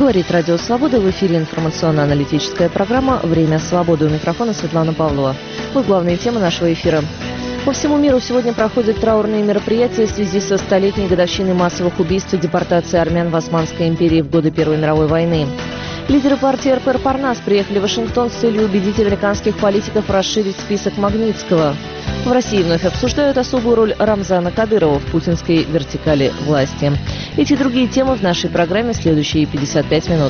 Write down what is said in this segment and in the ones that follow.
Говорит Радио Свобода, в эфире информационно-аналитическая программа «Время свободы». У микрофона Светлана Павлова. Вот главные темы нашего эфира. По всему миру сегодня проходят траурные мероприятия в связи со столетней годовщиной массовых убийств и депортации армян в Османской империи в годы Первой мировой войны. Лидеры партии РПР «Парнас» приехали в Вашингтон с целью убедить американских политиков расширить список Магнитского. В России вновь обсуждают особую роль Рамзана Кадырова в путинской вертикали власти. Эти и другие темы в нашей программе в следующие 55 минут.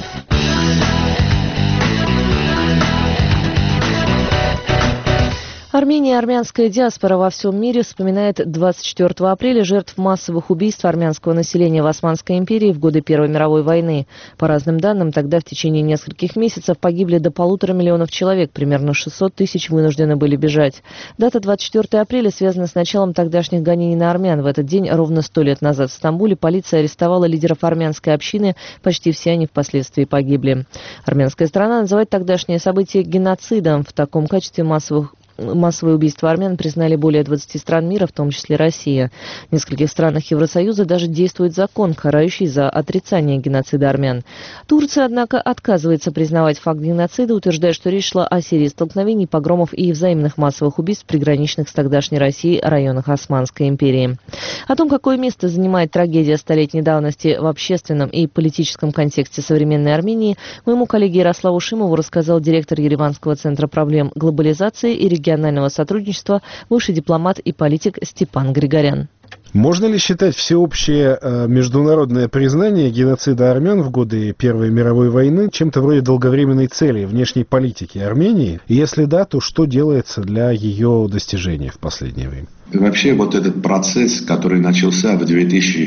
Армения и армянская диаспора во всем мире вспоминает 24 апреля жертв массовых убийств армянского населения в Османской империи в годы Первой мировой войны. По разным данным, тогда в течение нескольких месяцев погибли до 1,5 миллиона человек, примерно 600 тысяч вынуждены были бежать. Дата 24 апреля связана с началом тогдашних гонений на армян. В этот день, ровно 100 лет назад в Стамбуле, полиция арестовала лидеров армянской общины, почти все они впоследствии погибли. Армянская сторона называет тогдашнее событие геноцидом. В таком качестве массовые убийства армян признали более 20 стран мира, в том числе Россия. В нескольких странах Евросоюза даже действует закон, карающий за отрицание геноцида армян. Турция, однако, отказывается признавать факт геноцида, утверждая, что речь шла о серии столкновений, погромов и взаимных массовых убийств в приграничных с тогдашней Россией районах Османской империи. О том, какое место занимает трагедия столетней давности в общественном и политическом контексте современной Армении, моему коллеге Ярославу Шимову рассказал директор Ереванского центра проблем глобализации и регионального сотрудничества, бывший дипломат и политик Степан Григорян. Можно ли считать всеобщее международное признание геноцида армян в годы Первой мировой войны чем-то вроде долговременной цели внешней политики Армении? И если да, то что делается для ее достижения в последнее время? Вообще вот этот процесс, который начался в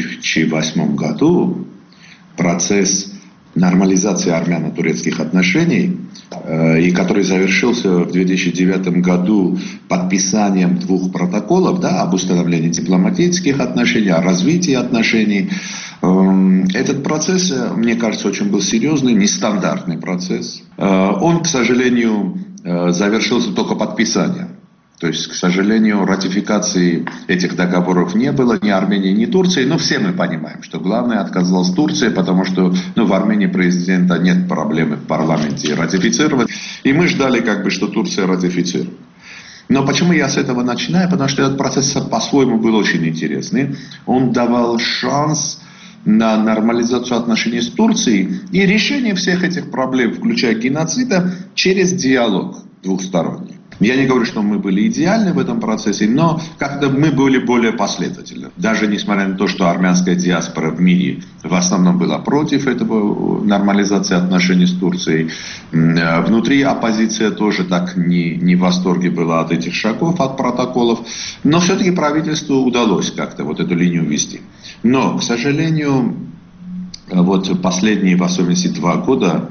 2008 году, процесс нормализации армяно-турецких отношений, и который завершился в 2009 году подписанием 2 протоколов об установлении дипломатических отношений, о развитии отношений. Этот процесс, мне кажется, очень был серьезный, нестандартный процесс. Он, к сожалению, завершился только подписанием. То есть, к сожалению, ратификации этих договоров не было ни Армении, ни Турции. Но все мы понимаем, что главное отказалась Турция, потому что в Армении президента нет проблемы в парламенте ратифицировать. И мы ждали, что Турция ратифицирует. Но почему я с этого начинаю? Потому что этот процесс по-своему был очень интересный. Он давал шанс на нормализацию отношений с Турцией и решение всех этих проблем, включая геноцида, через диалог двухсторонний. Я не говорю, что мы были идеальны в этом процессе, но как-то мы были более последовательны. Даже несмотря на то, что армянская диаспора в мире в основном была против этого нормализации отношений с Турцией. Внутри оппозиция тоже так не в восторге была от этих шагов, от протоколов. Но все-таки правительству удалось как-то вот эту линию вести. Но, к сожалению, вот последние, в особенности 2 года,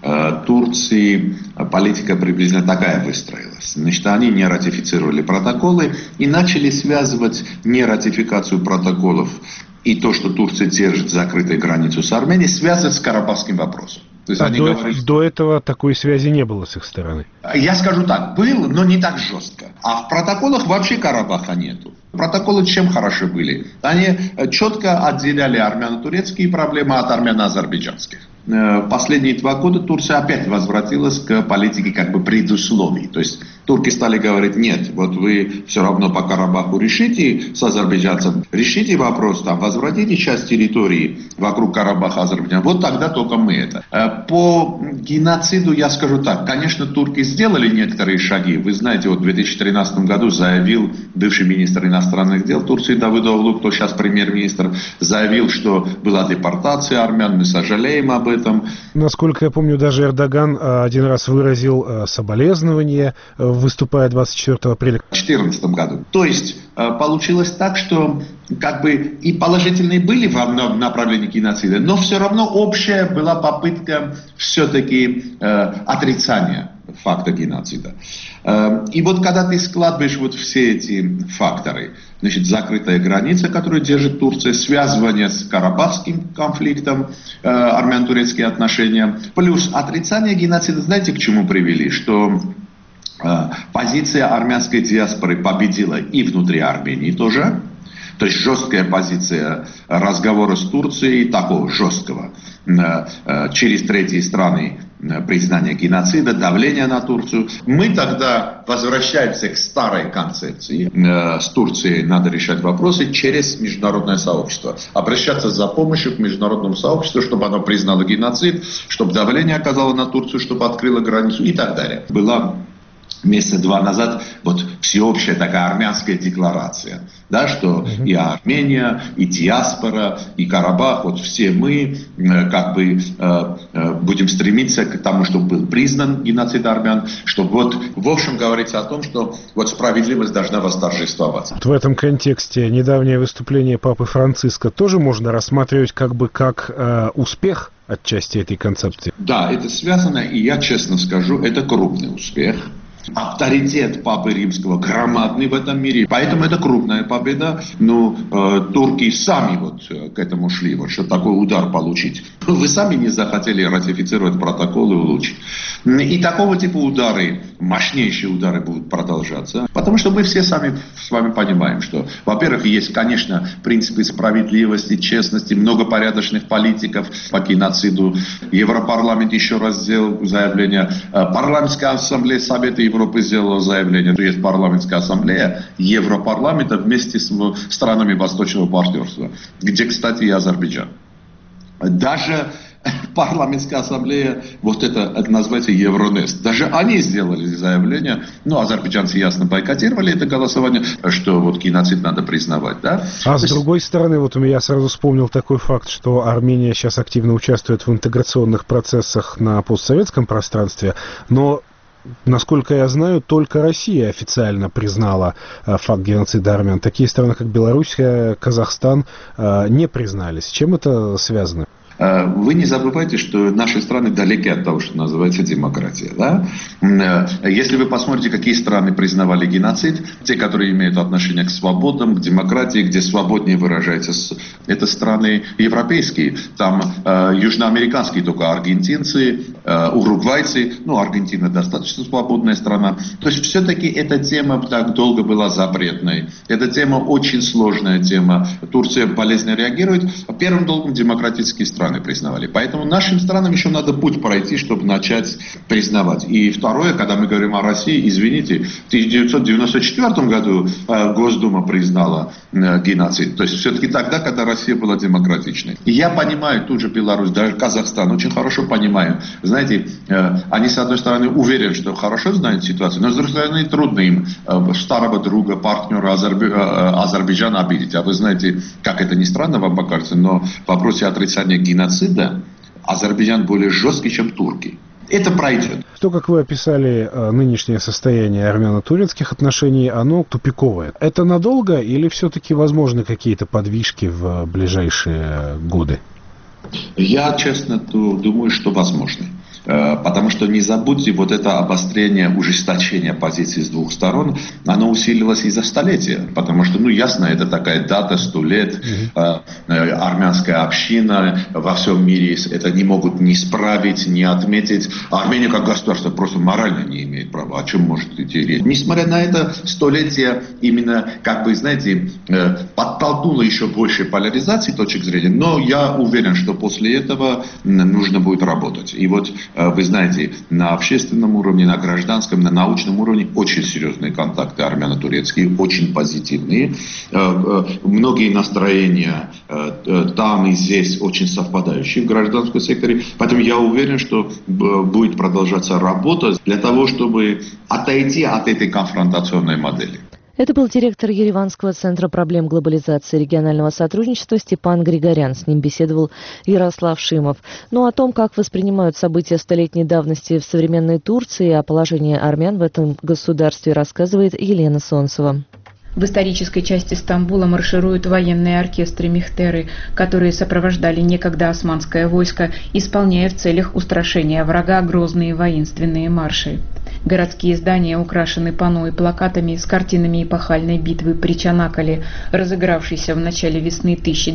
Турции политика приблизительно такая выстроилась. Значит, они не ратифицировали протоколы и начали связывать нератификацию протоколов и то, что Турция держит закрытой границу с Арменией, связывать с карабахским вопросом. То есть до этого такой связи не было с их стороны? Я скажу так, был, но не так жестко. А в протоколах вообще Карабаха нету. Протоколы чем хороши были? Они четко отделяли армяно-турецкие проблемы от армяно-азербайджанских. Последние 2 года Турция опять возвратилась к политике предусловий. То есть турки стали говорить: нет, вот вы все равно по Карабаху решите с азербайджанцем, решите вопрос, возвратите часть территории вокруг Карабаха, Азербайджана, вот тогда только мы это. По геноциду я скажу так, конечно, турки сделали некоторые шаги. Вы знаете, в 2013 году заявил бывший министр иностранных дел Турции Давыдоглу, кто сейчас премьер-министр, заявил, что была депортация армян, мы сожалеем об этом. Насколько я помню, даже Эрдоган один раз выразил соболезнования, выступая 24 апреля. В 2014 году. То есть получилось так, что и положительные были в направлении геноцида, но все равно общая была попытка все-таки отрицания факта геноцида. И вот когда ты складываешь все эти факторы, значит, закрытая граница, которую держит Турция, связывание с карабахским конфликтом, армяно-турецкие отношения, плюс отрицание геноцида, знаете, к чему привели? Что позиция армянской диаспоры победила и внутри Армении тоже. То есть жесткая позиция разговора с Турцией, такого жесткого, через третьи страны, признание геноцида, давление на Турцию. Мы тогда возвращаемся к старой концепции. С Турцией надо решать вопросы через международное сообщество. Обращаться за помощью к международному сообществу, чтобы оно признало геноцид, чтобы давление оказало на Турцию, чтобы открыло границу и так далее. Была месяца 2 назад вот всеобщая такая армянская декларация, да, что и Армения, и диаспора, и Карабах, вот все мы как бы будем стремиться к тому, чтобы был признан геноцид армян, чтобы вот в общем говорится о том, что вот справедливость должна восторжествовать. В этом контексте недавнее выступление Папы Франциска тоже можно рассматривать как бы как успех отчасти этой концепции? Да, это связано, и я честно скажу, это крупный успех. Авторитет Папы Римского громадный в этом мире, поэтому это крупная победа. Но турки сами вот к этому шли, вот, чтобы такой удар получить. Вы сами не захотели ратифицировать протокол и улучшить. И такого типа удары, мощнейшие удары будут продолжаться, потому что мы все сами с вами понимаем, что, во-первых, есть, конечно, принципы справедливости, честности, много порядочных политиков по геноциду. Европарламент еще раз сделал заявление, парламентская ассамблея Совета Европы сделала заявление, что есть парламентская ассамблея Европарламента вместе с странами Восточного партнерства, где, кстати, и Азербайджан. Даже парламентская ассамблея, вот это называется Евронест. Даже они сделали заявление, азербайджанцы ясно бойкотировали это голосование, что вот геноцид надо признавать, да? А с другой стороны, вот у меня сразу вспомнил такой факт, что Армения сейчас активно участвует в интеграционных процессах на постсоветском пространстве, но насколько я знаю, только Россия официально признала факт геноцида армян. Такие страны, как Беларусь, Казахстан, не признали. С чем это связано? Вы не забывайте, что наши страны далеки от того, что называется демократия. Да? Если вы посмотрите, какие страны признавали геноцид, те, которые имеют отношение к свободам, к демократии, где свободнее выражается, это страны европейские. Там южноамериканские только аргентинцы, уругвайцы, Аргентина достаточно свободная страна. То есть все-таки эта тема так долго была запретной. Эта тема очень сложная тема. Турция болезненно реагирует. Первым долгом демократические страны признавали. Поэтому нашим странам еще надо путь пройти, чтобы начать признавать. И второе, когда мы говорим о России, извините, в 1994 году Госдума признала геноцид. То есть все-таки тогда, когда Россия была демократичной. И я понимаю, тут же Беларусь, даже Казахстан, очень хорошо понимаю. Знаете, они с одной стороны уверены, что хорошо знают ситуацию, но с другой стороны трудно им старого друга, партнера Азербайджана обидеть. А вы знаете, как это ни странно вам покажется, но в вопросе отрицания геноцида Азербайджан более жесткий, чем турки. Это пройдет. То, как вы описали нынешнее состояние армяно-турецких отношений, оно тупиковое. Это надолго или все-таки возможны какие-то подвижки в ближайшие годы? Я, честно, думаю, что возможно. Потому что не забудьте, вот это обострение, ужесточение позиций с двух сторон, оно усилилось и за столетия. Потому что, ясно, это такая дата, 100 лет, армянская община во всем мире это не могут ни справить, ни отметить. Армения как государство просто морально не имеет права. О чем может идти речь? Несмотря на это, столетие именно, подтолкнуло еще больше поляризации точек зрения. Но я уверен, что после этого нужно будет работать. И вот вы знаете, на общественном уровне, на гражданском, на научном уровне очень серьезные контакты армяно-турецкие, очень позитивные. Многие настроения там и здесь очень совпадающие в гражданском секторе. Поэтому я уверен, что будет продолжаться работа для того, чтобы отойти от этой конфронтационной модели. Это был директор Ереванского центра проблем глобализации и регионального сотрудничества Степан Григорян. С ним беседовал Ярослав Шимов. О том, как воспринимают события столетней давности в современной Турции и о положении армян в этом государстве, рассказывает Елена Солнцева. В исторической части Стамбула маршируют военные оркестры Мехтеры, которые сопровождали некогда османское войско, исполняя в целях устрашения врага грозные воинственные марши. Городские здания украшены панно и плакатами с картинами эпохальной битвы при Чанакале, разыгравшейся в начале весны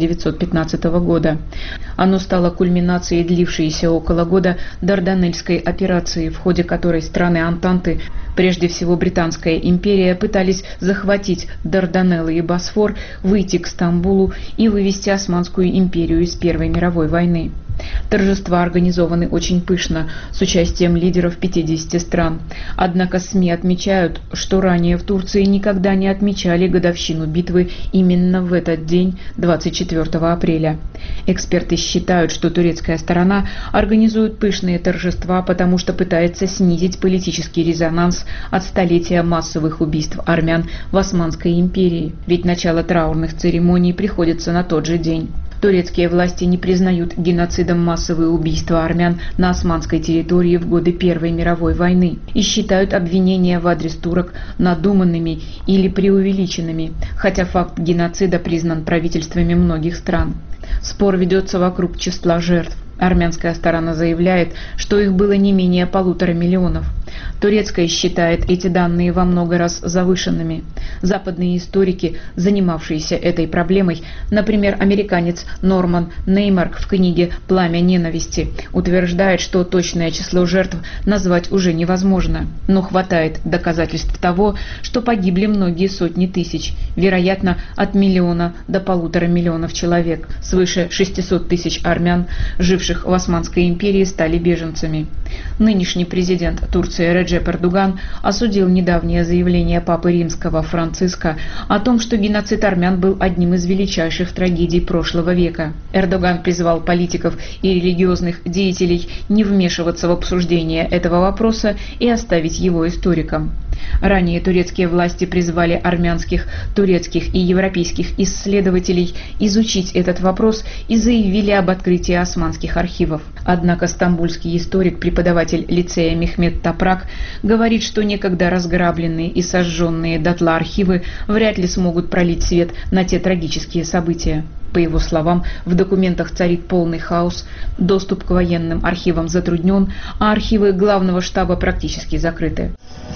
1915 года. Оно стало кульминацией длившейся около года Дарданельской операции, в ходе которой страны Антанты, прежде всего Британская империя, пытались захватить Дарданеллы и Босфор, выйти к Стамбулу и вывести Османскую империю из Первой мировой войны. Торжества организованы очень пышно, с участием лидеров 50 стран. Однако СМИ отмечают, что ранее в Турции никогда не отмечали годовщину битвы именно в этот день, 24 апреля. Эксперты считают, что турецкая сторона организует пышные торжества, потому что пытается снизить политический резонанс от столетия массовых убийств армян в Османской империи, ведь начало траурных церемоний приходится на тот же день. Турецкие власти не признают геноцидом массовые убийства армян на османской территории в годы Первой мировой войны и считают обвинения в адрес турок надуманными или преувеличенными, хотя факт геноцида признан правительствами многих стран. Спор ведется вокруг числа жертв. Армянская сторона заявляет, что их было не менее 1,5 миллиона. Турецкая считает эти данные во много раз завышенными. Западные историки, занимавшиеся этой проблемой, например, американец Норман Неймарк в книге «Пламя ненависти», утверждает, что точное число жертв назвать уже невозможно. Но хватает доказательств того, что погибли многие сотни тысяч, вероятно, от 1 миллиона до 1,5 миллиона человек. Свыше 600 тысяч армян, живших в Османской империи, стали беженцами. Нынешний президент Турции Реджеп Эрдоган осудил недавнее заявление Папы Римского Франциска о том, что геноцид армян был одним из величайших трагедий прошлого века. Эрдоган призвал политиков и религиозных деятелей не вмешиваться в обсуждение этого вопроса и оставить его историкам. Ранее турецкие власти призвали армянских, турецких и европейских исследователей изучить этот вопрос и заявили об открытии османских архивов. Однако стамбульский историк, преподаватель лицея Мехмед Тапрак, говорит, что некогда разграбленные и сожженные дотла архивы вряд ли смогут пролить свет на те трагические события. По его словам, в документах царит полный хаос, доступ к военным архивам затруднен, а архивы главного штаба практически закрыты.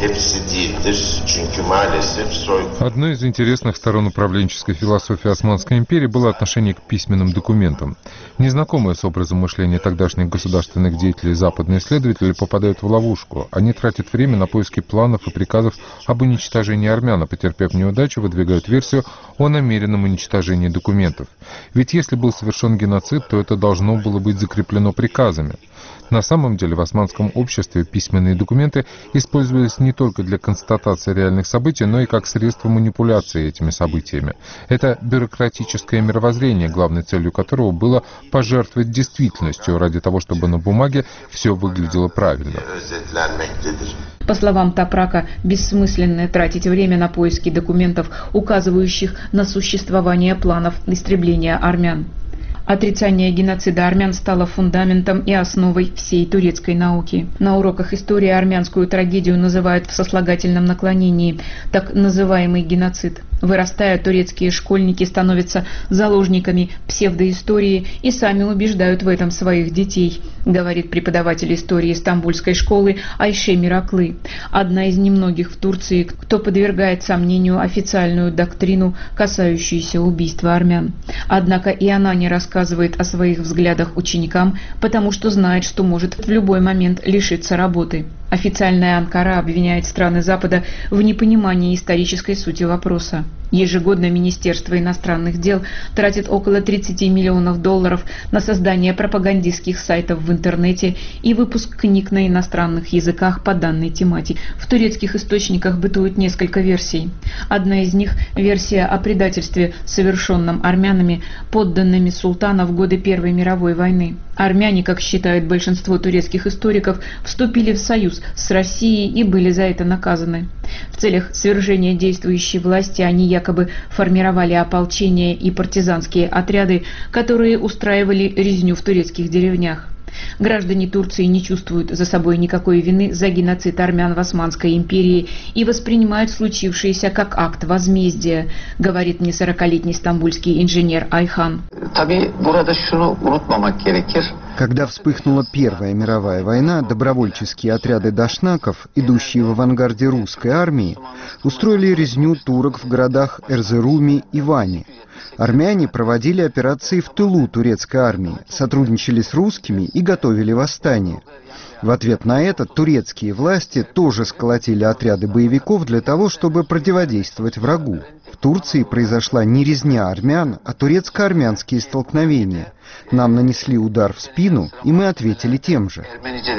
Одной из интересных сторон управленческой философии Османской империи было отношение к письменным документам. Незнакомые с образом мышления тогдашних государственных деятелей западные исследователи попадают в ловушку. Они тратят время на поиски планов и приказов об уничтожении армян, а потерпев неудачу, выдвигают версию о намеренном уничтожении документов. Ведь если был совершен геноцид, то это должно было быть закреплено приказами. На самом деле в османском обществе письменные документы использовались не только для констатации реальных событий, но и как средство манипуляции этими событиями. Это бюрократическое мировоззрение, главной целью которого было пожертвовать действительностью ради того, чтобы на бумаге все выглядело правильно. По словам Тапрака, бессмысленно тратить время на поиски документов, указывающих на существование планов истребления армян. Отрицание геноцида армян стало фундаментом и основой всей турецкой науки. На уроках истории армянскую трагедию называют в сослагательном наклонении так называемый геноцид. Вырастая, турецкие школьники становятся заложниками псевдоистории и сами убеждают в этом своих детей, говорит преподаватель истории Стамбульской школы Айше Мираклы, одна из немногих в Турции, кто подвергает сомнению официальную доктрину, касающуюся убийства армян. Однако и она не рассказывает о своих взглядах ученикам, потому что знает, что может в любой момент лишиться работы. Официальная Анкара обвиняет страны Запада в непонимании исторической сути вопроса. Ежегодно Министерство иностранных дел тратит около 30 миллионов долларов на создание пропагандистских сайтов в интернете и выпуск книг на иностранных языках по данной тематике. В турецких источниках бытует несколько версий. Одна из них – версия о предательстве, совершенном армянами, подданными султана в годы Первой мировой войны. Армяне, как считает большинство турецких историков, вступили в союз с Россией и были за это наказаны. В целях свержения действующей власти они якобы формировали ополчение и партизанские отряды, которые устраивали резню в турецких деревнях. Граждане Турции не чувствуют за собой никакой вины за геноцид армян в Османской империи и воспринимают случившееся как акт возмездия, говорит мне 40-летний стамбульский инженер Айхан. Когда вспыхнула Первая мировая война, добровольческие отряды дашнаков, идущие в авангарде русской армии, устроили резню турок в городах Эрзеруме и Ване. Армяне проводили операции в тылу турецкой армии, сотрудничали с русскими и готовили восстание. В ответ на это турецкие власти тоже сколотили отряды боевиков для того, чтобы противодействовать врагу. В Турции произошла не резня армян, а турецко-армянские столкновения. Нам нанесли удар в спину, и мы ответили тем же.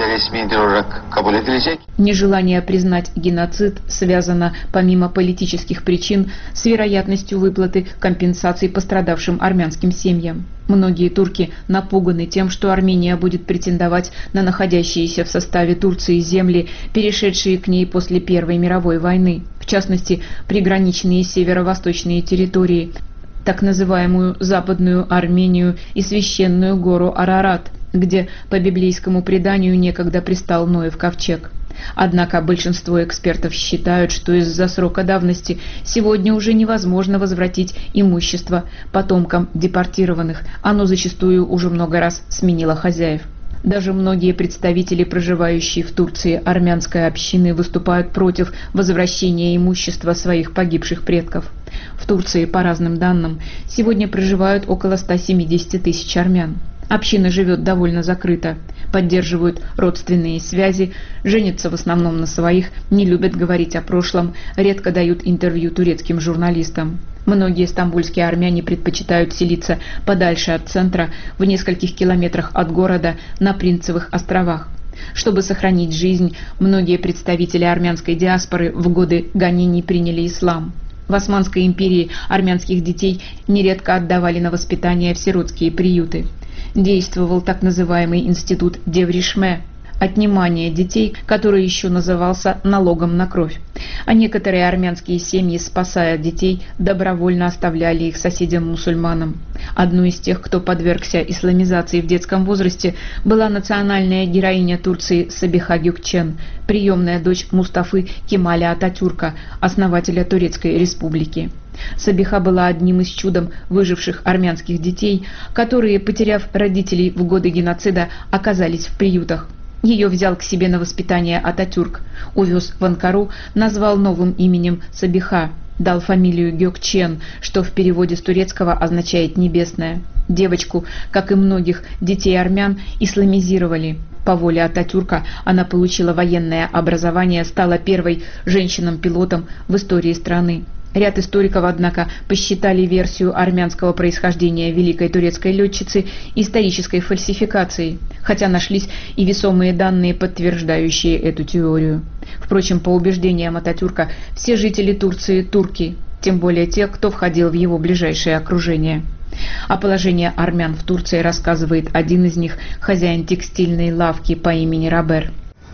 Нежелание признать геноцид связано, помимо политических причин, с вероятностью выплаты компенсаций пострадавшим армянским семьям. Многие турки напуганы тем, что Армения будет претендовать на находящиеся в составе Турции земли, перешедшие к ней после Первой мировой войны, в частности, приграничные северо-восточные территории, так называемую Западную Армению и священную гору Арарат, где, по библейскому преданию, некогда пристал Ноев ковчег. Однако большинство экспертов считают, что из-за срока давности сегодня уже невозможно возвратить имущество потомкам депортированных. Оно зачастую уже много раз сменило хозяев. Даже многие представители, проживающие в Турции армянской общины, выступают против возвращения имущества своих погибших предков. В Турции, по разным данным, сегодня проживают около 170 тысяч армян. Община живет довольно закрыто, поддерживают родственные связи, женятся в основном на своих, не любят говорить о прошлом, редко дают интервью турецким журналистам. Многие стамбульские армяне предпочитают селиться подальше от центра, в нескольких километрах от города, на Принцевых островах. Чтобы сохранить жизнь, многие представители армянской диаспоры в годы гонений приняли ислам. В Османской империи армянских детей нередко отдавали на воспитание в сиротские приюты. Действовал так называемый институт Девришме – отнимание детей, который еще назывался налогом на кровь. А некоторые армянские семьи, спасая детей, добровольно оставляли их соседям-мусульманам. Одной из тех, кто подвергся исламизации в детском возрасте, была национальная героиня Турции Сабиха Гюкчен, приемная дочь Мустафы Кемаля Ататюрка, основателя Турецкой республики. Сабиха была одним из чудом выживших армянских детей, которые, потеряв родителей в годы геноцида, оказались в приютах. Ее взял к себе на воспитание Ататюрк, увез в Анкару, назвал новым именем Сабиха, дал фамилию Гёкчен, что в переводе с турецкого означает «небесная». Девочку, как и многих детей армян, исламизировали. По воле Ататюрка она получила военное образование, стала первой женщиной-пилотом в истории страны. Ряд историков, однако, посчитали версию армянского происхождения великой турецкой летчицы исторической фальсификацией, хотя нашлись и весомые данные, подтверждающие эту теорию. Впрочем, по убеждениям Ататюрка, все жители Турции – турки, тем более те, кто входил в его ближайшее окружение. О положении армян в Турции рассказывает один из них, хозяин текстильной лавки по имени Робер.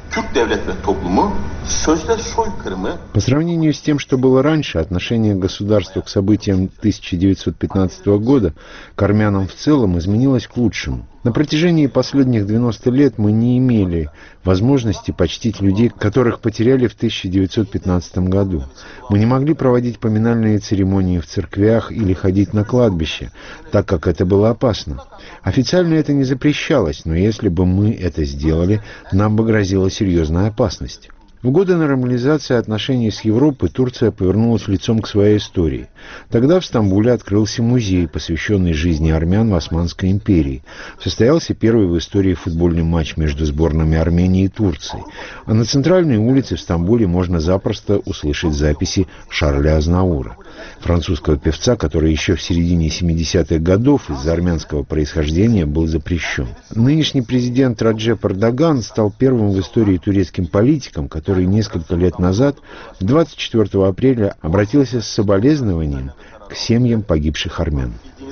По сравнению с тем, что было раньше, отношение государства к событиям 1915 года, к армянам в целом, изменилось к лучшему. На протяжении последних 90 лет мы не имели возможности почтить людей, которых потеряли в 1915 году. Мы не могли проводить поминальные церемонии в церквях или ходить на кладбище, так как это было опасно. Официально это не запрещалось, но если бы мы это сделали, нам бы грозила серьезная опасность. В годы нормализации отношений с Европой Турция повернулась лицом к своей истории. Тогда в Стамбуле открылся музей, посвященный жизни армян в Османской империи. Состоялся первый в истории футбольный матч между сборными Армении и Турции. А на центральной улице в Стамбуле можно запросто услышать записи Шарля Азнаура, французского певца, который еще в середине 70-х годов из-за армянского происхождения был запрещен. Нынешний президент Раджеп Эрдоган стал первым в истории турецким политиком, который несколько лет назад, 24 апреля, обратился с соболезнованием к семьям погибших армян.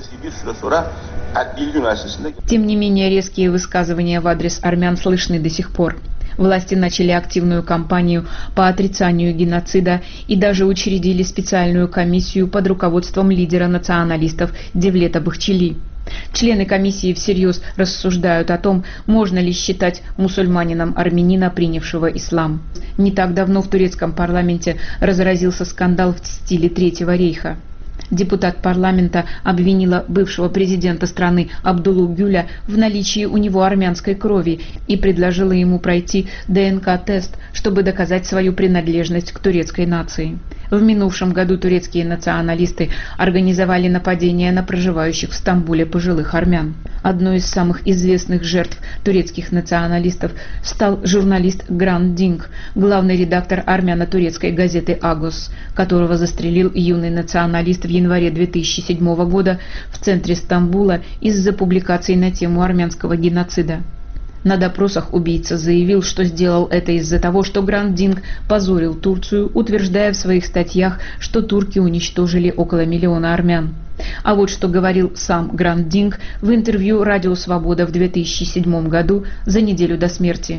Тем не менее, резкие высказывания в адрес армян слышны до сих пор. Власти начали активную кампанию по отрицанию геноцида и даже учредили специальную комиссию под руководством лидера националистов Девлета Бахчели. Члены комиссии всерьез рассуждают о том, можно ли считать мусульманином армянина, принявшего ислам. Не так давно в турецком парламенте разразился скандал в стиле Третьего рейха. Депутат парламента обвинила бывшего президента страны Абдуллу Гюля в наличии у него армянской крови и предложила ему пройти ДНК-тест, чтобы доказать свою принадлежность к турецкой нации. В минувшем году турецкие националисты организовали нападение на проживающих в Стамбуле пожилых армян. Одной из самых известных жертв турецких националистов стал журналист Гранд Динк, главный редактор армяно-турецкой газеты «Агос», которого застрелил юный националист в январе 2007 года в центре Стамбула из-за публикаций на тему армянского геноцида. На допросах убийца заявил, что сделал это из-за того, что Гранд Динк позорил Турцию, утверждая в своих статьях, что турки уничтожили около 1 миллиона армян. А вот что говорил сам Гранд Динк в интервью «Радио Свобода» в 2007 году за неделю до смерти.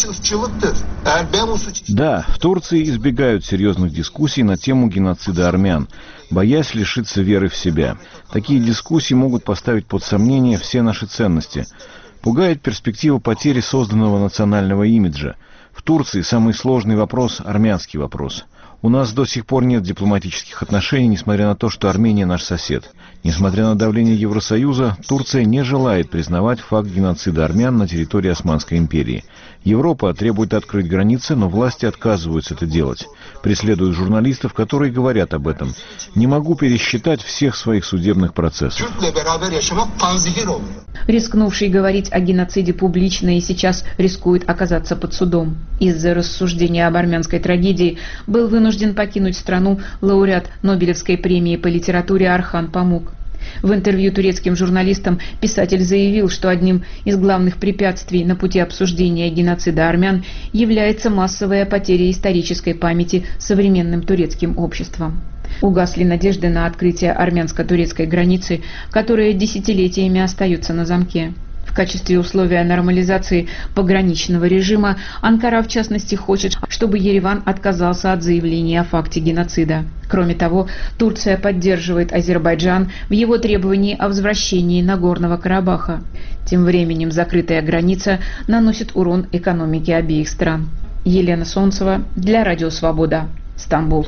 Да, в Турции избегают серьезных дискуссий на тему геноцида армян, боясь лишиться веры в себя. Такие дискуссии могут поставить под сомнение все наши ценности. Пугает перспектива потери созданного национального имиджа. В Турции самый сложный вопрос – армянский вопрос. У нас до сих пор нет дипломатических отношений, несмотря на то, что Армения наш сосед. Несмотря на давление Евросоюза, Турция не желает признавать факт геноцида армян на территории Османской империи. Европа требует открыть границы, но власти отказываются это делать. Преследуют журналистов, которые говорят об этом. Не могу пересчитать всех своих судебных процессов. Рискнувший говорить о геноциде публично и сейчас рискует оказаться под судом. Из-за рассуждения об армянской трагедии был вынужден покинуть страну лауреат Нобелевской премии по литературе Орхан Памук. В интервью турецким журналистам писатель заявил, что одним из главных препятствий на пути обсуждения геноцида армян является массовая потеря исторической памяти современным турецким обществом. Угасли надежды на открытие армянско-турецкой границы, которая десятилетиями остается на замке. В качестве условия нормализации пограничного режима Анкара, в частности, хочет, чтобы Ереван отказался от заявления о факте геноцида. Кроме того, Турция поддерживает Азербайджан в его требовании о возвращении Нагорного Карабаха. Тем временем закрытая граница наносит урон экономике обеих стран. Елена Солнцева для Радио Свобода, Стамбул.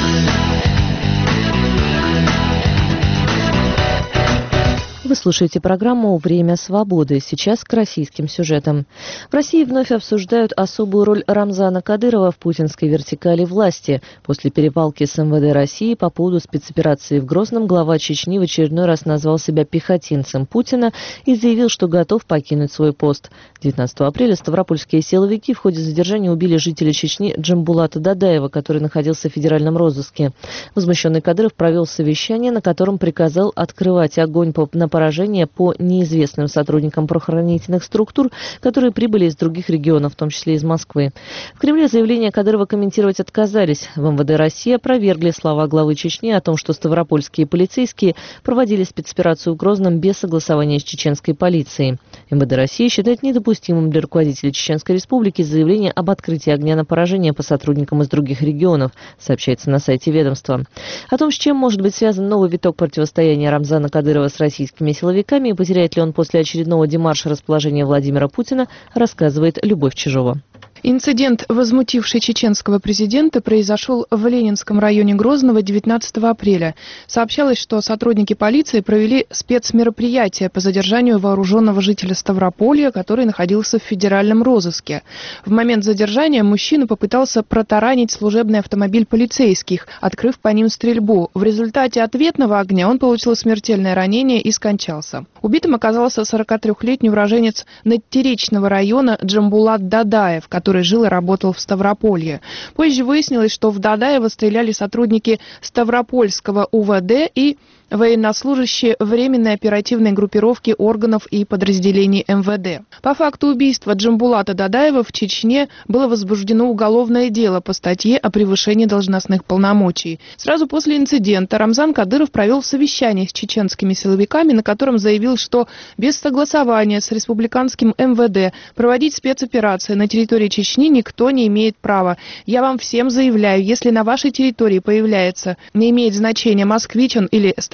Вы слушаете программу «Время свободы». Сейчас к российским сюжетам. В России вновь обсуждают особую роль Рамзана Кадырова в путинской вертикали власти. После перепалки с МВД России по поводу спецоперации в Грозном глава Чечни в очередной раз назвал себя пехотинцем Путина и заявил, что готов покинуть свой пост. 19 апреля ставропольские силовики в ходе задержания убили жителя Чечни Джамбулата Дадаева, который находился в федеральном розыске. Возмущенный Кадыров провел совещание, на котором приказал открывать огонь на поражение по неизвестным сотрудникам правоохранительных структур, которые прибыли из других регионов, в том числе из Москвы. В Кремле заявление Кадырова комментировать отказались. В МВД России опровергли слова главы Чечни о том, что ставропольские полицейские проводили спецоперацию в Грозном без согласования с чеченской полицией. МВД России считает недопустимым для руководителя Чеченской Республики заявление об открытии огня на поражение по сотрудникам из других регионов, сообщается на сайте ведомства. О том, с чем может быть связан новый виток противостояния Рамзана Кадырова с российскими силовиками и потеряет ли он после очередного демарша расположения Владимира Путина, рассказывает Любовь Чижова. Инцидент, возмутивший чеченского президента, произошел в Ленинском районе Грозного 19 апреля. Сообщалось, что сотрудники полиции провели спецмероприятие по задержанию вооруженного жителя Ставрополья, который находился в федеральном розыске. В момент задержания мужчина попытался протаранить служебный автомобиль полицейских, открыв по ним стрельбу. В результате ответного огня он получил смертельное ранение и скончался. Убитым оказался 43-летний уроженец Надтеречного района Джамбулат Дадаев, который жил и работал в Ставрополье. Позже выяснилось, что в Дадаева стреляли сотрудники Ставропольского УВД и военнослужащие временной оперативной группировки органов и подразделений МВД. По факту убийства Джамбулата Дадаева в Чечне было возбуждено уголовное дело по статье о превышении должностных полномочий. Сразу после инцидента Рамзан Кадыров провел совещание с чеченскими силовиками, на котором заявил, что без согласования с республиканским МВД проводить спецоперации на территории Чечни никто не имеет права. Я вам всем заявляю, если на вашей территории появляется, не имеет значения москвичен или ставропольский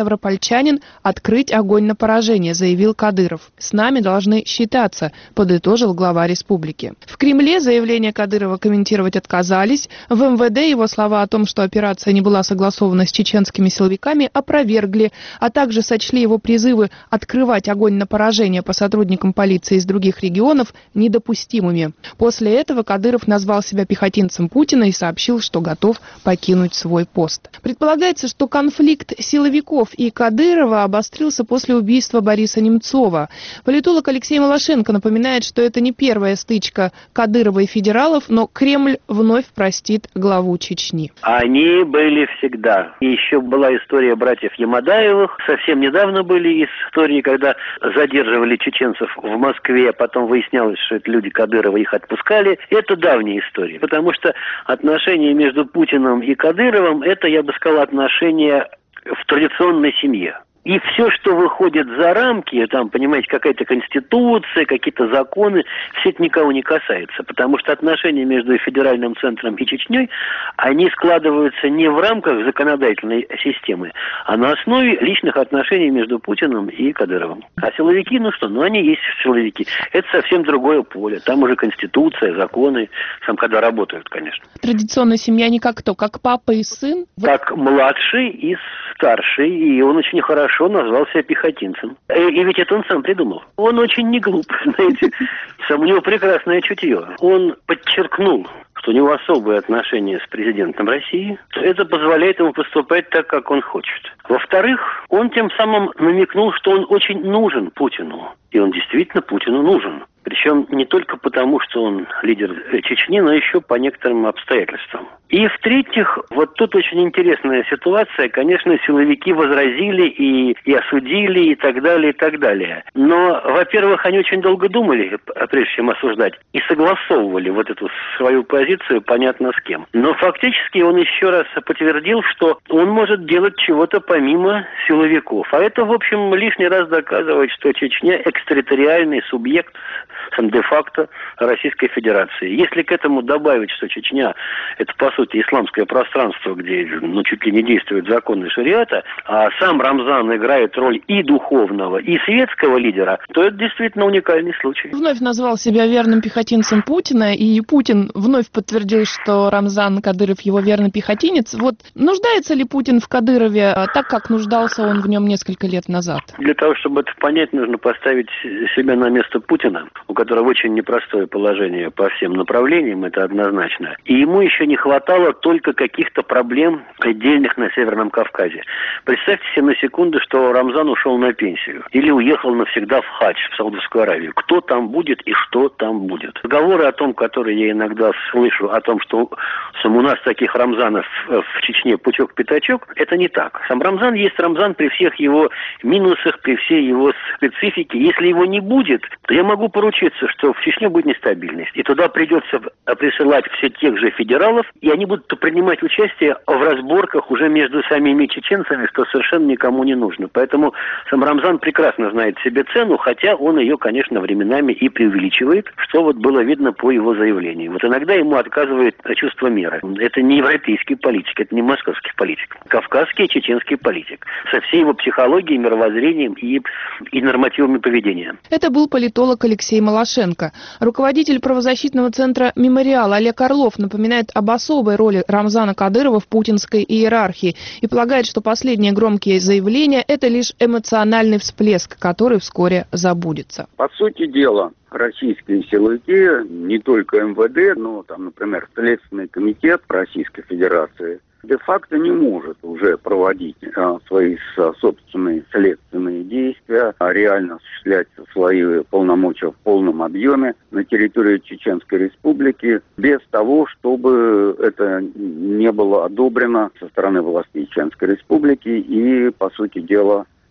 ставропольчанин, открыть огонь на поражение, заявил Кадыров. «С нами должны считаться», подытожил глава республики. В Кремле заявление Кадырова комментировать отказались. В МВД его слова о том, что операция не была согласована с чеченскими силовиками, опровергли, а также сочли его призывы открывать огонь на поражение по сотрудникам полиции из других регионов недопустимыми. После этого Кадыров назвал себя пехотинцем Путина и сообщил, что готов покинуть свой пост. Предполагается, что конфликт силовиков и Кадырова обострился после убийства Бориса Немцова. Политолог Алексей Малашенко напоминает, что это не первая стычка Кадырова и федералов, но Кремль вновь простит главу Чечни. Они были всегда. И еще была история братьев Ямадаевых. Совсем недавно были истории, когда задерживали чеченцев в Москве, потом выяснялось, что это люди Кадырова, их отпускали. Это давняя история, потому что отношения между Путиным и Кадыровым, это, я бы сказал, отношения в традиционной семье. И все, что выходит за рамки, там, понимаете, какая-то конституция, какие-то законы, все это никого не касается. Потому что отношения между федеральным центром и Чечней, они складываются не в рамках законодательной системы, а на основе личных отношений между Путиным и Кадыровым. А силовики, они есть силовики. Это совсем другое поле. Там уже конституция, законы, там когда работают, конечно. Традиционная семья не как кто, как папа и сын? Как младший и старший, и он очень хорошо назвал себя пехотинцем. И ведь это он сам придумал. Он очень не глуп, знаете. У него прекрасное чутье. Он подчеркнул, что у него особые отношения с президентом России. Это позволяет ему поступать так, как он хочет. Во-вторых, он тем самым намекнул, что он очень нужен Путину. И он действительно Путину нужен. Причем не только потому, что он лидер Чечни, но еще по некоторым обстоятельствам. И в-третьих, вот тут очень интересная ситуация. Конечно, силовики возразили и осудили, и так далее, и так далее. Но, во-первых, они очень долго думали, прежде чем осуждать, и согласовывали вот эту свою позицию понятно с кем. Но фактически он еще раз подтвердил, что он может делать чего-то помимо силовиков. А это, в общем, лишний раз доказывает, что Чечня экстерриториальный субъект де-факто Российской Федерации. Если к этому добавить, что Чечня – это, по сути, исламское пространство, где чуть ли не действуют законы шариата, а сам Рамзан играет роль и духовного, и светского лидера, то это действительно уникальный случай. Вновь назвал себя верным пехотинцем Путина, и Путин вновь подтвердил, что Рамзан Кадыров его верный пехотинец. Вот нуждается ли Путин в Кадырове так, как нуждался он в нем несколько лет назад? Для того, чтобы это понять, нужно поставить себя на место Путина, у которого очень непростое положение по всем направлениям, это однозначно. И ему еще не хватало только каких-то проблем отдельных на Северном Кавказе. Представьте себе на секунду, что Рамзан ушел на пенсию или уехал навсегда в хадж, в Саудовскую Аравию. Кто там будет и что там будет? Разговоры о том, которые я иногда слышу, о том, что у нас таких Рамзанов в Чечне пучок-пятачок, это не так. Сам Рамзан есть Рамзан при всех его минусах, при всей его специфике. Если его не будет, то я могу поручиться, что в Чечне будет нестабильность. И туда придется присылать все тех же федералов, и они будут принимать участие в разборках уже между самими чеченцами, что совершенно никому не нужно. Поэтому сам Рамзан прекрасно знает себе цену, хотя он ее, конечно, временами и преувеличивает, что вот было видно по его заявлению. Вот иногда ему отказывает чувство меры. Это не европейский политик, это не московский политик. Кавказский, чеченский политик. Со всей его психологией, мировоззрением и нормативами поведения. Это был политолог Алексей Малашенко. Руководитель правозащитного центра «Мемориал» Олег Орлов напоминает об особой роли Рамзана Кадырова в путинской иерархии и полагает, что последние громкие заявления – это лишь эмоциональный всплеск, который вскоре забудется. По сути дела, российские силовики, не только МВД, но, например, Следственный комитет Российской Федерации, де-факто не может уже проводить свои собственные следственные действия, а реально осуществлять свои полномочия в полном объеме на территории Чеченской Республики без того, чтобы это не было одобрено со стороны властей Чеченской Республики и, по сути дела,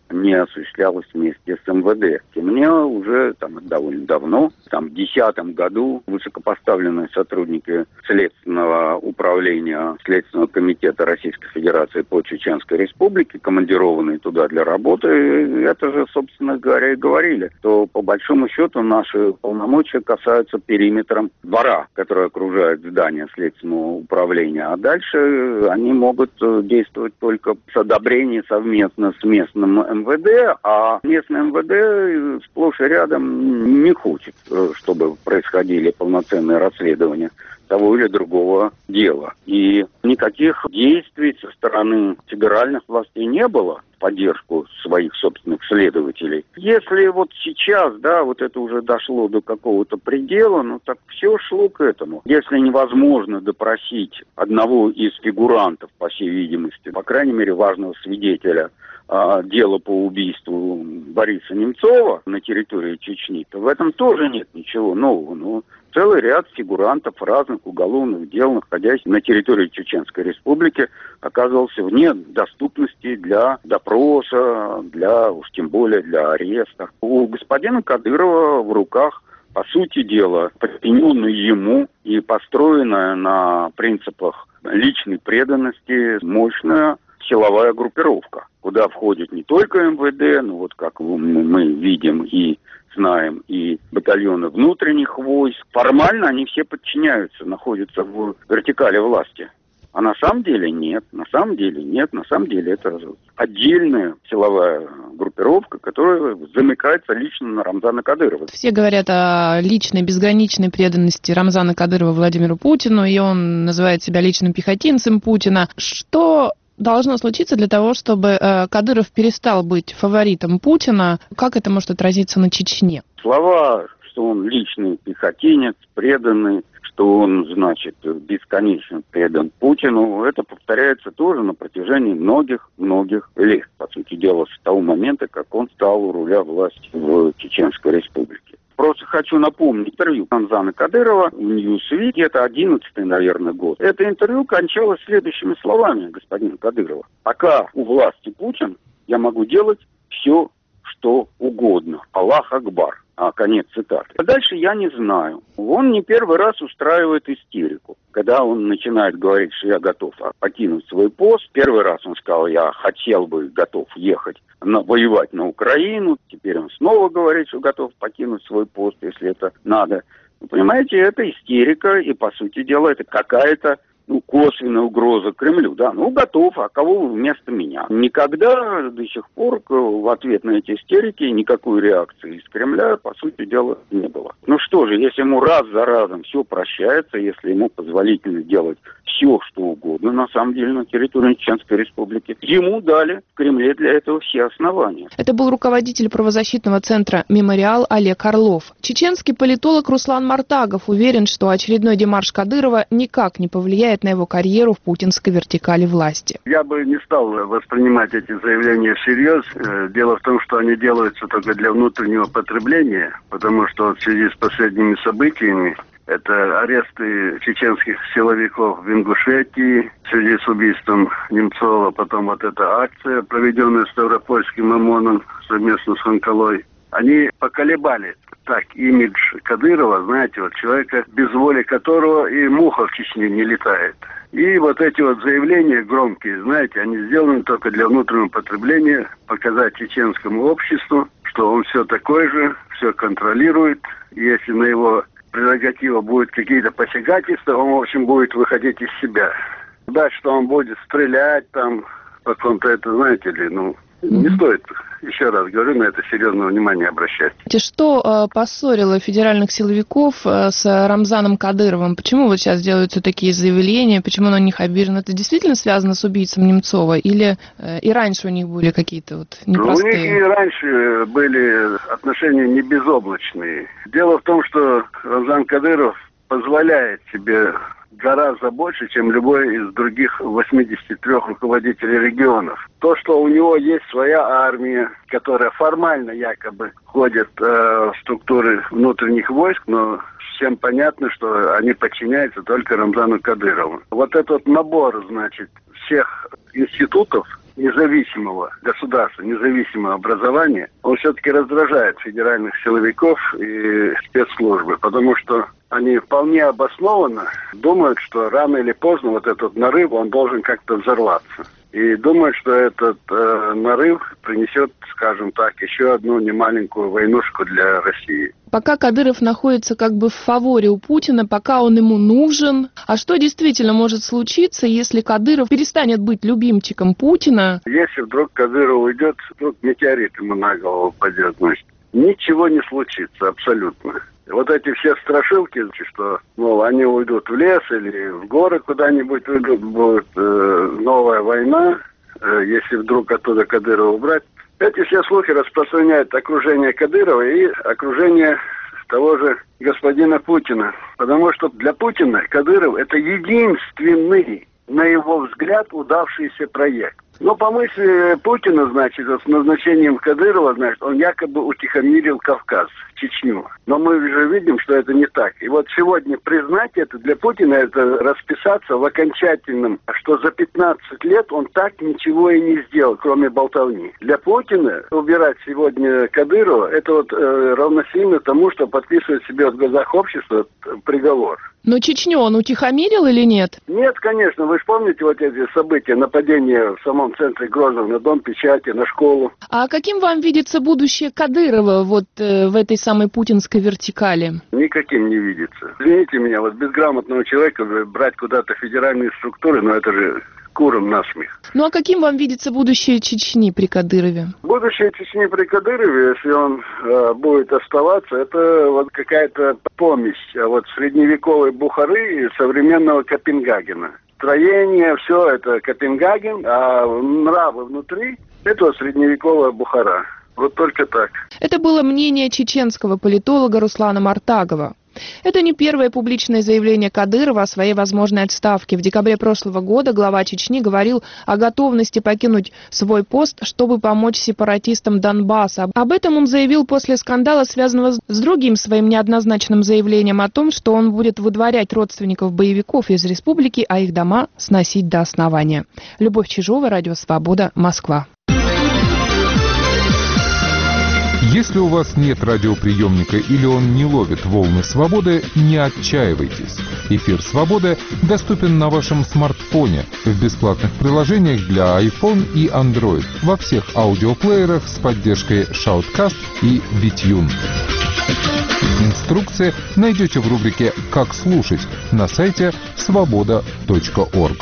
не осуществлялось вместе с МВД. И мне уже довольно давно, в 2010 году, высокопоставленные сотрудники Следственного управления Следственного комитета Российской Федерации по Чеченской Республике, командированные туда для работы, это же, собственно говоря, и говорили, что по большому счету наши полномочия касаются периметра двора, который окружает здание Следственного управления, а дальше они могут действовать только с одобрением совместно с местным МВД, а местное МВД сплошь и рядом не хочет, чтобы происходили полноценные расследования того или другого дела. И никаких действий со стороны федеральных властей не было в поддержку своих собственных следователей. Если вот сейчас, это уже дошло до какого-то предела, так все шло к этому. Если невозможно допросить одного из фигурантов, по всей видимости, по крайней мере, важного свидетеля дела по убийству Бориса Немцова на территории Чечни, то в этом тоже нет ничего нового. Но целый ряд фигурантов разных уголовных дел, находящихся на территории Чеченской Республики, оказывался вне доступности для допроса, уж тем более для ареста. У господина Кадырова в руках, по сути дела, подчиненная ему и построенная на принципах личной преданности мощная силовая группировка, куда входит не только МВД, как мы видим и знаем, и батальоны внутренних войск. Формально они все подчиняются, находятся в вертикали власти. А на самом деле нет, на самом деле это отдельная силовая группировка, которая замыкается лично на Рамзана Кадырова. Все говорят о личной, безграничной преданности Рамзана Кадырова Владимиру Путину, и он называет себя личным пехотинцем Путина. Что должно случиться для того, чтобы Кадыров перестал быть фаворитом Путина? Как это может отразиться на Чечне? Слова, что он личный пехотинец, преданный, что он, бесконечно предан Путину, это повторяется тоже на протяжении многих лет. По сути дела, с того момента, как он стал у руля власти в Чеченской Республике. Просто хочу напомнить интервью Рамзана Кадырова в Newsweek, это 11-й, наверное, год. Это интервью кончалось следующими словами господина Кадырова. Пока у власти Путин, я могу делать все, что угодно. Аллах Акбар. Конец цитаты. А дальше я не знаю. Он не первый раз устраивает истерику. Когда он начинает говорить, что я готов покинуть свой пост. Первый раз он сказал, я готов ехать воевать на Украину. Теперь он снова говорит, что готов покинуть свой пост, если это надо. Вы понимаете, это истерика, и, по сути дела, это какая-то косвенная угроза Кремлю. Готов, а кого вместо меня? Никогда до сих пор в ответ на эти истерики никакой реакции из Кремля, по сути дела, не было. Что же, если ему раз за разом все прощается, если ему позволительно делать все, что угодно, на самом деле, на территории Чеченской Республики, ему дали в Кремле для этого все основания. Это был руководитель правозащитного центра «Мемориал» Олег Орлов. Чеченский политолог Руслан Мартагов уверен, что очередной демарш Кадырова никак не повлияет на его карьеру в путинской вертикали власти. Я бы не стал воспринимать эти заявления всерьез. Дело в том, что они делаются только для внутреннего потребления, потому что в связи с последними событиями, это аресты чеченских силовиков в Ингушетии в связи с убийством Немцова, потом эта акция, проведенная Ставропольским ОМОНом совместно с Ханкалой, они поколебали имидж Кадырова, человека, без воли которого и муха в Чечне не летает. И эти заявления громкие, они сделаны только для внутреннего потребления, показать чеченскому обществу, что он все такой же, все контролирует. Если на его прерогатива будут какие-то посягательства, он, в общем, будет выходить из себя. Дальше, что он будет стрелять по какому-то, не стоит, еще раз говорю, на это серьезное внимание обращать. Что поссорило федеральных силовиков с Рамзаном Кадыровым? Почему сейчас делаются такие заявления? Почему он на них обижен? Это действительно связано с убийцей Немцова? Или и раньше у них были какие-то непростые? У них и раньше были отношения не безоблачные. Дело в том, что Рамзан Кадыров позволяет себе гораздо больше, чем любой из других 83 руководителей регионов. То, что у него есть своя армия, которая формально якобы входит в структуры внутренних войск, но всем понятно, что они подчиняются только Рамзану Кадырову. Этот набор, всех институтов независимого государства, независимого образования, он все-таки раздражает федеральных силовиков и спецслужбы, потому что они вполне обоснованно думают, что рано или поздно вот этот нарыв, он должен как-то взорваться. И думают, что этот нарыв принесет, скажем так, еще одну немаленькую войнушку для России. Пока Кадыров находится как бы в фаворе у Путина, пока он ему нужен. А что действительно может случиться, если Кадыров перестанет быть любимчиком Путина? Если вдруг Кадыров уйдет, вдруг метеорит ему на голову упадет, значит, ничего не случится абсолютно. Вот эти все страшилки, что, мол, они уйдут в лес или в горы куда-нибудь уйдут, будет новая война, если вдруг оттуда Кадырова убрать. Эти все слухи распространяют окружение Кадырова и окружение того же господина Путина. Потому что для Путина Кадыров – это единственный, на его взгляд, удавшийся проект. Но по мысли Путина, значит, с назначением Кадырова, значит, он якобы утихомирил Кавказ, Чечню. Но мы уже видим, что это не так. И вот сегодня признать это для Путина, это расписаться в окончательном, что за 15 лет он так ничего и не сделал, кроме болтовни. Для Путина убирать сегодня Кадырова, это вот равносильно тому, что подписывает себе в глазах общества приговор. Но Чечню он утихомирил или нет? Нет, конечно. Вы же помните вот эти события, нападения в самом центре Грозного на Дом печати, на школу. А каким вам видится будущее Кадырова вот в этой самой путинской вертикали? Никаким не видится. Извините меня, вот безграмотного человека брать куда-то федеральные структуры, но это же курам насмех. Ну а каким вам видится будущее Чечни при Кадырове? Будущее Чечни при Кадырове, если он будет оставаться, это вот какая-то помесь вот средневековой Бухары и современного Копенгагена. Строение, все это Копенгаген, а нравы внутри – это средневековая Бухара. Вот только так. Это было мнение чеченского политолога Руслана Мартагова. Это не первое публичное заявление Кадырова о своей возможной отставке. В декабре прошлого года глава Чечни говорил о готовности покинуть свой пост, чтобы помочь сепаратистам Донбасса. Об этом он заявил после скандала, связанного с другим своим неоднозначным заявлением о том, что он будет выдворять родственников боевиков из республики, а их дома сносить до основания. Любовь Чижова, Радио Свобода, Москва. Если у вас нет радиоприемника или он не ловит волны свободы, не отчаивайтесь. Эфир «Свободы» доступен на вашем смартфоне в бесплатных приложениях для iPhone и Android во всех аудиоплеерах с поддержкой Shoutcast и VTune. Инструкции найдете в рубрике «Как слушать» на сайте svoboda.org.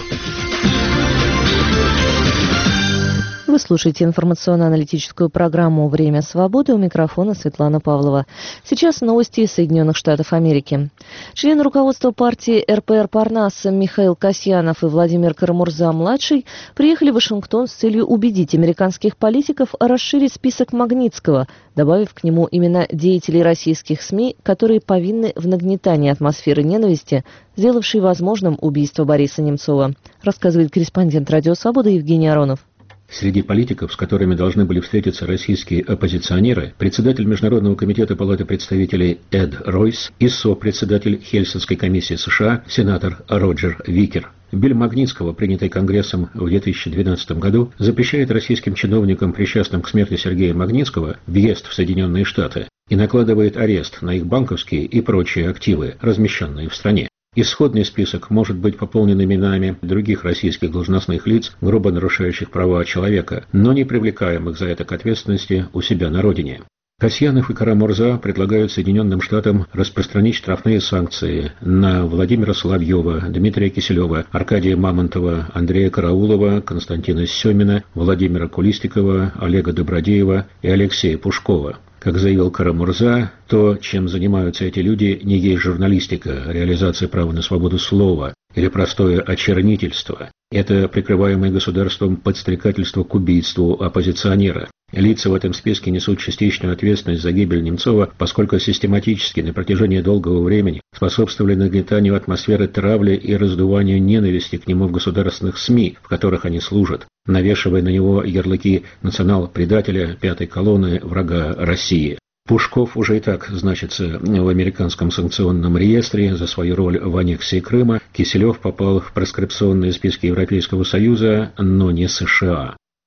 Вы слушаете информационно-аналитическую программу «Время свободы», у микрофона Светлана Павлова. Сейчас новости из Соединенных Штатов Америки. Члены руководства партии РПР Парнас Михаил Касьянов и Владимир Карамурза-младший приехали в Вашингтон с целью убедить американских политиков расширить список Магнитского, добавив к нему имена деятелей российских СМИ, которые повинны в нагнетании атмосферы ненависти, сделавшей возможным убийство Бориса Немцова, рассказывает корреспондент «Радио Свобода» Евгений Аронов. Среди политиков, с которыми должны были встретиться российские оппозиционеры, председатель Международного комитета Палаты представителей Эд Ройс и сопредседатель Хельсинской комиссии США сенатор Роджер Викер. Биль Магнитского, принятый Конгрессом в 2012 году, запрещает российским чиновникам, причастным к смерти Сергея Магнитского, въезд в Соединенные Штаты и накладывает арест на их банковские и прочие активы, размещенные в стране. Исходный список может быть пополнен именами других российских должностных лиц, грубо нарушающих права человека, но не привлекаемых за это к ответственности у себя на родине. Касьянов и Карамурза предлагают Соединенным Штатам распространить штрафные санкции на Владимира Соловьева, Дмитрия Киселева, Аркадия Мамонтова, Андрея Караулова, Константина Семина, Владимира Кулистикова, Олега Добродеева и Алексея Пушкова. Как заявил Карамурза, то, чем занимаются эти люди, не есть журналистика, реализация права на свободу слова или простое очернительство. Это прикрываемое государством подстрекательство к убийству оппозиционера. Лица в этом списке несут частичную ответственность за гибель Немцова, поскольку систематически на протяжении долгого времени способствовали нагнетанию атмосферы травли и раздуванию ненависти к нему в государственных СМИ, в которых они служат, навешивая на него ярлыки национал-предателя, пятой колонны, врага России. Пушков уже и так значится в американском санкционном реестре за свою роль в аннексии Крыма. Киселев попал в проскрипционные списки Европейского Союза, но не США.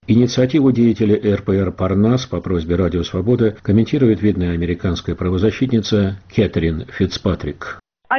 Инициативу деятелей РПР «Парнас» по просьбе «Радио Свобода» комментирует видная американская правозащитница Кэтрин Фицпатрик.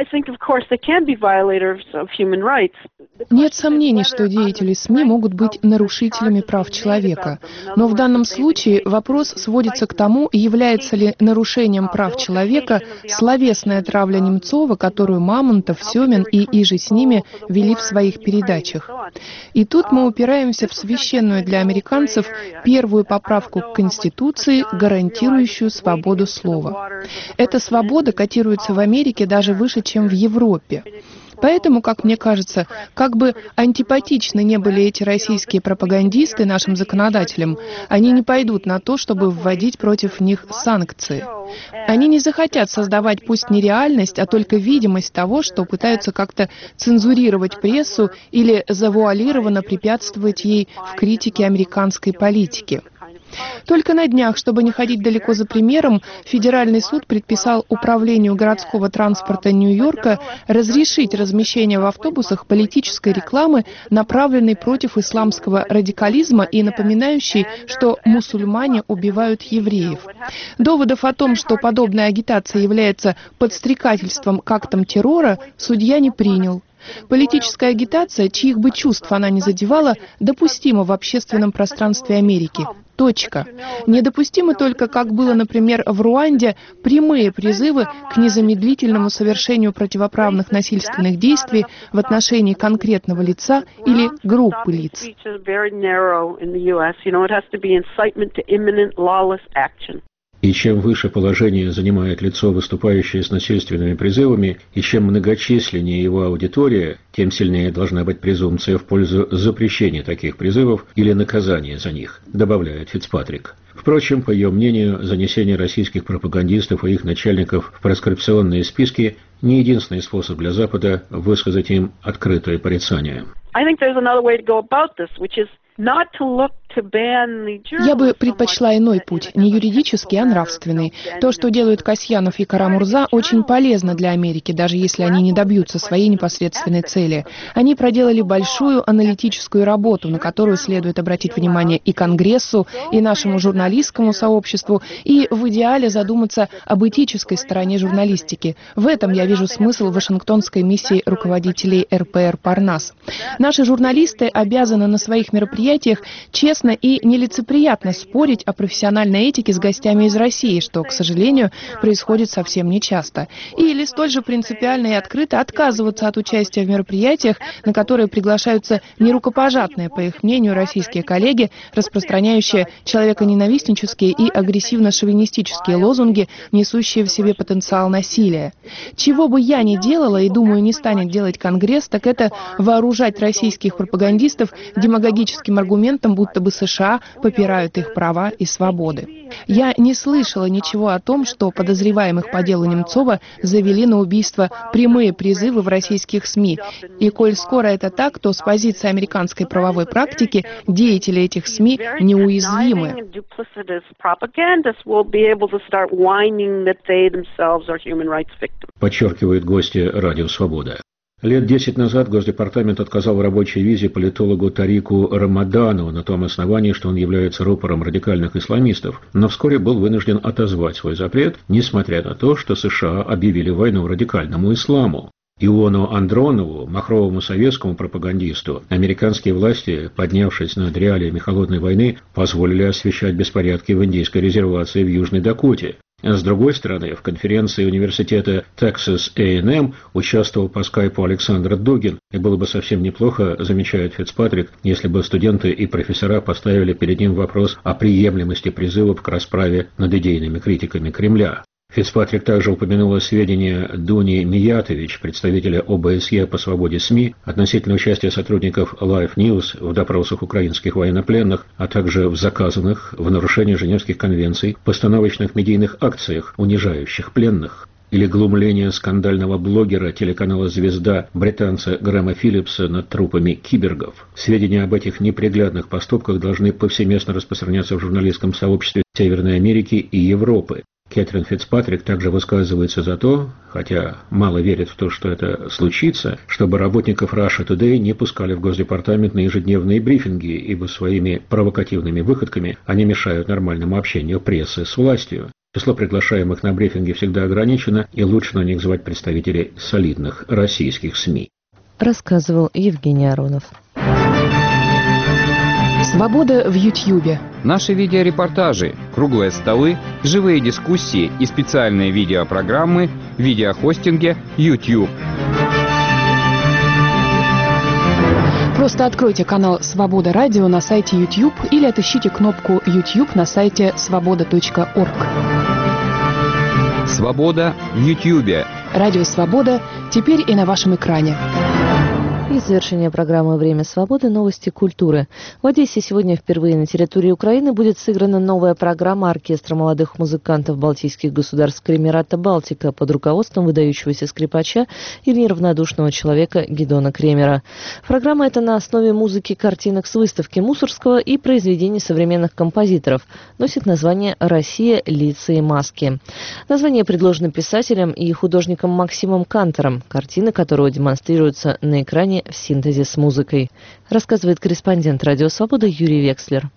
Нет сомнений, что деятели СМИ могут быть нарушителями прав человека. Но в данном случае вопрос сводится к тому, является ли нарушением прав человека словесная травля Немцова, которую Мамонтов, Семин и иже с ними вели в своих передачах. И тут мы упираемся в священную для американцев первую поправку к Конституции, гарантирующую свободу слова. Эта свобода котируется в Америке даже выше, чем в Европе. Поэтому, как мне кажется, как бы антипатичны не были эти российские пропагандисты нашим законодателям, они не пойдут на то, чтобы вводить против них санкции. Они не захотят создавать пусть не реальность, а только видимость того, что пытаются как-то цензурировать прессу или завуалированно препятствовать ей в критике американской политики. Только на днях, чтобы не ходить далеко за примером, Федеральный суд предписал Управлению городского транспорта Нью-Йорка разрешить размещение в автобусах политической рекламы, направленной против исламского радикализма и напоминающей, что мусульмане убивают евреев. Доводов о том, что подобная агитация является подстрекательством к актам террора, судья не принял. Политическая агитация, чьих бы чувств она ни задевала, допустима в общественном пространстве Америки. Точка. Недопустимы только, как было, например, в Руанде, прямые призывы к незамедлительному совершению противоправных насильственных действий в отношении конкретного лица или группы лиц. И чем выше положение занимает лицо, выступающее с насильственными призывами, и чем многочисленнее его аудитория, тем сильнее должна быть презумпция в пользу запрещения таких призывов или наказания за них, добавляет Фицпатрик. Впрочем, по ее мнению, занесение российских пропагандистов и их начальников в проскрипционные списки не единственный способ для Запада высказать им открытое порицание. Я бы предпочла иной путь, не юридический, а нравственный. То, что делают Касьянов и Кара-Мурза, очень полезно для Америки, даже если они не добьются своей непосредственной цели. Они проделали большую аналитическую работу, на которую следует обратить внимание и Конгрессу, и нашему журналистскому сообществу, и в идеале задуматься об этической стороне журналистики. В этом я вижу смысл Вашингтонской миссии руководителей РПР «Парнас». Наши журналисты обязаны на своих мероприятиях честно и нелицеприятно спорить о профессиональной этике с гостями из России, что, к сожалению, происходит совсем нечасто. Или столь же принципиально и открыто отказываться от участия в мероприятиях, на которые приглашаются нерукопожатные, по их мнению, российские коллеги, распространяющие человеконенавистнические и агрессивно-шовинистические лозунги, несущие в себе потенциал насилия. Чего бы я ни делала, и, думаю, не станет делать Конгресс, так это вооружать российских пропагандистов демагогическим аргументом, будто бы США попирают их права и свободы. Я не слышала ничего о том, что подозреваемых по делу Немцова завели на убийство прямые призывы в российских СМИ. И коль скоро это так, то с позиции американской правовой практики деятели этих СМИ неуязвимы. Подчеркивают гости «Радио Свобода». Лет 10 назад Госдепартамент отказал в рабочей визе политологу Тарику Рамадану на том основании, что он является рупором радикальных исламистов, но вскоре был вынужден отозвать свой запрет, несмотря на то, что США объявили войну радикальному исламу. Иону Андронову, махровому советскому пропагандисту, американские власти, поднявшись над реалиями холодной войны, позволили освещать беспорядки в индийской резервации в Южной Дакоте. С другой стороны, в конференции университета Texas A&M участвовал по скайпу Александр Дугин, и было бы совсем неплохо, замечает Фицпатрик, если бы студенты и профессора поставили перед ним вопрос о приемлемости призывов к расправе над идейными критиками Кремля. Фицпатрик также упомянула сведения Дуни Миятович, представителя ОБСЕ по свободе СМИ, относительно участия сотрудников Life News в допросах украинских военнопленных, а также в заказанных, в нарушении Женевских конвенций, постановочных медийных акциях, унижающих пленных. Или глумление скандального блогера телеканала «Звезда» британца Грэма Филлипса над трупами кибергов. Сведения об этих неприглядных поступках должны повсеместно распространяться в журналистском сообществе Северной Америки и Европы. Кэтрин Фицпатрик также высказывается за то, хотя мало верит в то, что это случится, чтобы работников Russia Today не пускали в Госдепартамент на ежедневные брифинги, ибо своими провокативными выходками они мешают нормальному общению прессы с властью. Число приглашаемых на брифинги всегда ограничено, и лучше на них звать представителей солидных российских СМИ. Рассказывал Евгений Аронов. Свобода в Ютьюбе. Наши видеорепортажи, круглые столы, живые дискуссии и специальные видеопрограммы в видеохостинге YouTube. Просто откройте канал «Свобода Радио» на сайте YouTube или отыщите кнопку YouTube на сайте svoboda.org. Свобода в YouTube. Радио «Свобода» теперь и на вашем экране. И завершение программы «Время свободы» новости культуры. В Одессе сегодня впервые на территории Украины будет сыграна новая программа оркестра молодых музыкантов балтийских государств Кремерата «Балтика» под руководством выдающегося скрипача и неравнодушного человека Гидона Кремера. Программа эта на основе музыки картинок с выставки Мусоргского и произведений современных композиторов. Носит название «Россия. Лица и маски». Название предложено писателем и художником Максимом Кантором, картины которого демонстрируются на экране в синтезе с музыкой, рассказывает корреспондент «Радио Свобода» Юрий Векслер.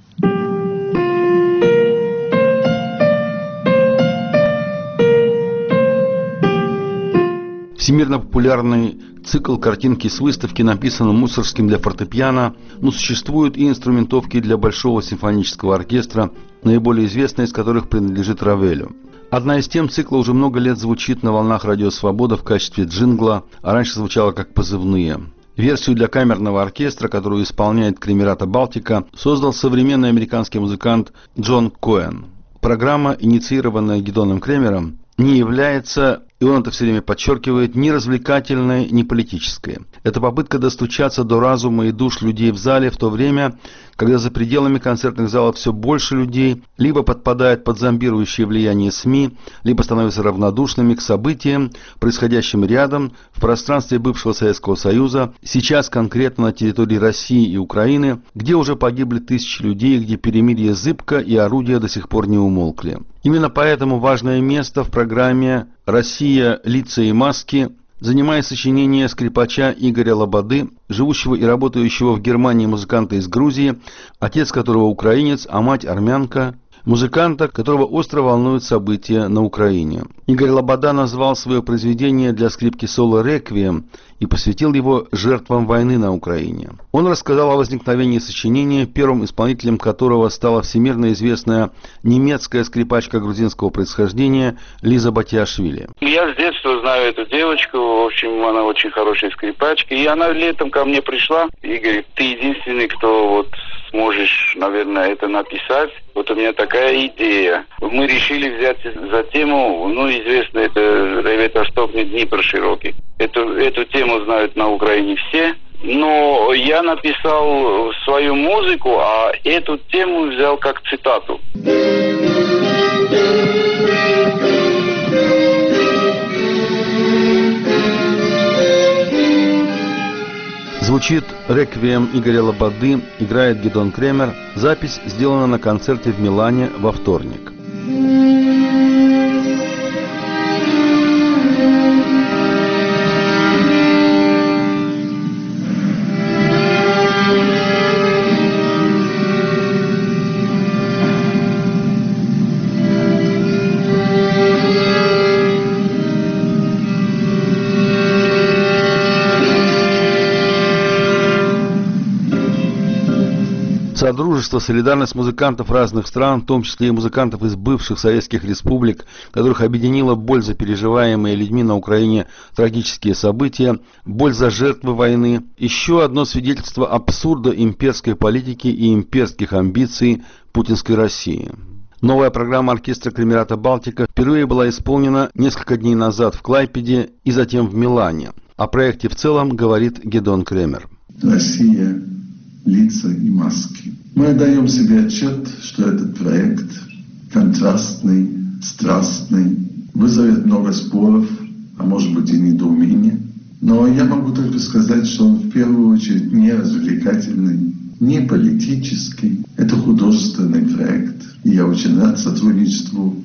Всемирно популярный цикл «Картинки с выставки» написан Мусоргским для фортепиано, но существуют и инструментовки для большого симфонического оркестра, наиболее известная из которых принадлежит Равелю. Одна из тем цикла уже много лет звучит на волнах «Радио Свобода» в качестве джингла, а раньше звучала как позывные. Версию для камерного оркестра, которую исполняет Кремерата «Балтика», создал современный американский музыкант Джон Коэн. Программа, инициированная Гидоном Кремером, не является, и он это все время подчеркивает, ни развлекательной, ни политической. Это попытка достучаться до разума и душ людей в зале в то время, когда за пределами концертных залов все больше людей либо подпадают под зомбирующее влияние СМИ, либо становятся равнодушными к событиям, происходящим рядом, в пространстве бывшего Советского Союза, сейчас конкретно на территории России и Украины, где уже погибли тысячи людей, где перемирие зыбко и орудия до сих пор не умолкли. Именно поэтому важное место в программе «Россия. Лица и маски» занимает сочинение скрипача Игоря Лободы, живущего и работающего в Германии музыканта из Грузии, отец которого украинец, а мать армянка, музыканта, которого остро волнуют события на Украине. Игорь Лобода назвал свое произведение для скрипки соло «Реквием» и посвятил его жертвам войны на Украине. Он рассказал о возникновении сочинения, первым исполнителем которого стала всемирно известная немецкая скрипачка грузинского происхождения Лиза Батиашвили. Я с детства знаю эту девочку, в общем, она очень хорошая скрипачка, и она летом ко мне пришла и говорит: ты единственный, кто сможешь, наверное, это написать. Вот у меня такая идея. Мы решили взять за тему, известно, это «Ревет Астопни Днипр широкий». Эту тему знают на Украине все. Но я написал свою музыку, а эту тему взял как цитату. Звучит «Реквием» Игоря Лободы, играет Гидон Кремер. Запись сделана на концерте в Милане во вторник. Содружество, солидарность музыкантов разных стран, в том числе и музыкантов из бывших советских республик, которых объединила боль за переживаемые людьми на Украине трагические события, боль за жертвы войны, еще одно свидетельство абсурда имперской политики и имперских амбиций путинской России. Новая программа оркестра Кремерата «Балтика» впервые была исполнена несколько дней назад в Клайпеде и затем в Милане. О проекте в целом говорит Гидон Кремер. Россия. Лица и маски. Мы отдаем себе отчет, что этот проект контрастный, страстный, вызовет много споров, а может быть и недоумения. Но я могу только сказать, что он в первую очередь не развлекательный, не политический. Это художественный проект. И я очень рад сотрудничеству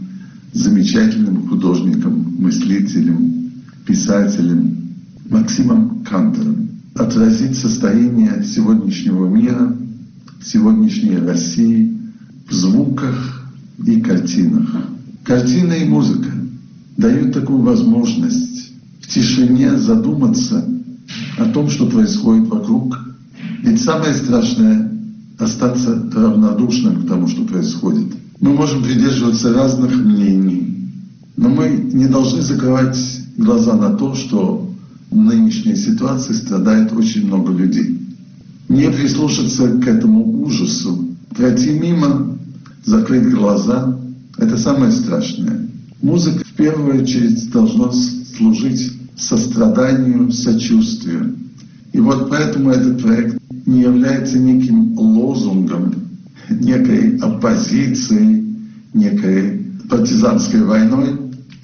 замечательным художником, мыслителем, писателем Максимом Кантором. Отразить состояние сегодняшнего мира, сегодняшней России в звуках и картинах. Картина и музыка дают такую возможность в тишине задуматься о том, что происходит вокруг. Ведь самое страшное – остаться равнодушным к тому, что происходит. Мы можем придерживаться разных мнений, но мы не должны закрывать глаза на то, что в нынешней ситуации страдает очень много людей. Не прислушаться к этому ужасу, пройти мимо, закрыть глаза – это самое страшное. Музыка в первую очередь должна служить состраданию, сочувствию. И вот поэтому этот проект не является неким лозунгом, некой оппозицией, некой партизанской войной.